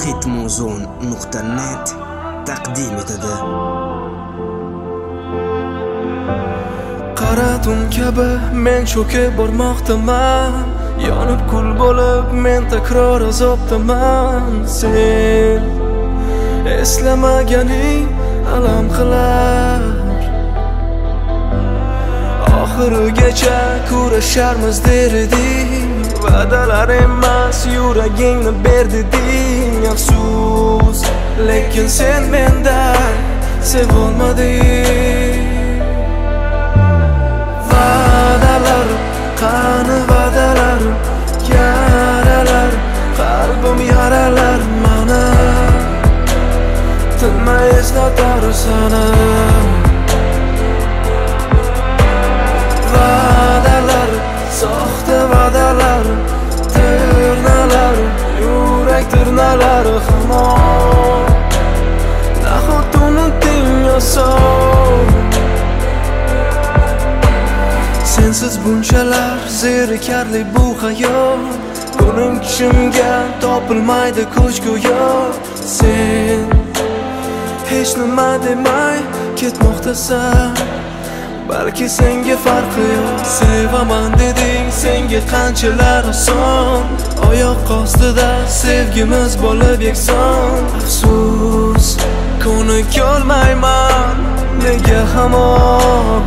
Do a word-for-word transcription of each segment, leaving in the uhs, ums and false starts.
hitmuzon nuqta net taqdim etadi. Qara tun kabi men cho'kib bormoqdaman, yonib kul bo'lib men takror azobdaman. Sen eslamaganing alam qilar, oxirigacha kurasharmiz der eding. Va'dalar emas yuragingni ber deding. Afsus, lekin sen mendan sevolmading. Va'dalar, qani va'dalar, yaralar, qalbim yaralar mana. Tinmay eslatar sana. Va'dalar, soxta va'dalar, tirnalar, yurak tirnalari hamon. Nahot unutding oson. Sensiz bunchalar zerikarli bu hayot, ko'nglim kishimga topilmaydi ko'chgo'yo. Sen hech nima demay ketmoqdasan, balki senga farqi yo'q. Sevaman deding, senga qanchalar oson, oyoq ostida sevgimiz bo'lib yakson. Afsus, ko'nikolmayman nega hamon.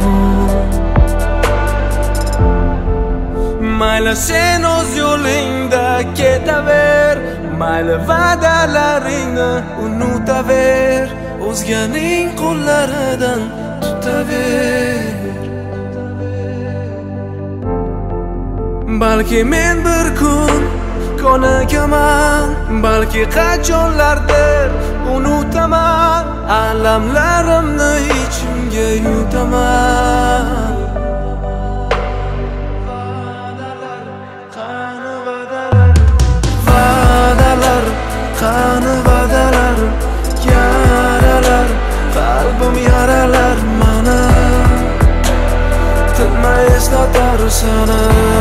Mayli sen o'z yo'lingda ketaver, mayli va'dalaringni unutaver, o'zganing qo'llaridan tutaver. Balki men bir kun ko'nikaman, balki qachonlardir unutaman, alamlarimni ichimga yutaman. Qani va'dalar, yaralar, qalbim yaralar mana. Tinmay eslatar sana.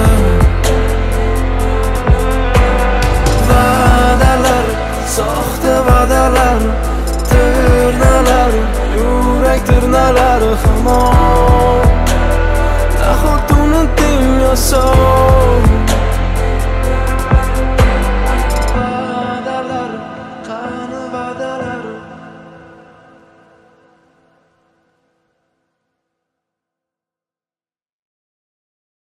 Va'dalar, soxta va'dalar, tirnalar, yurak tirnalari hamon. Nahot unutding oson.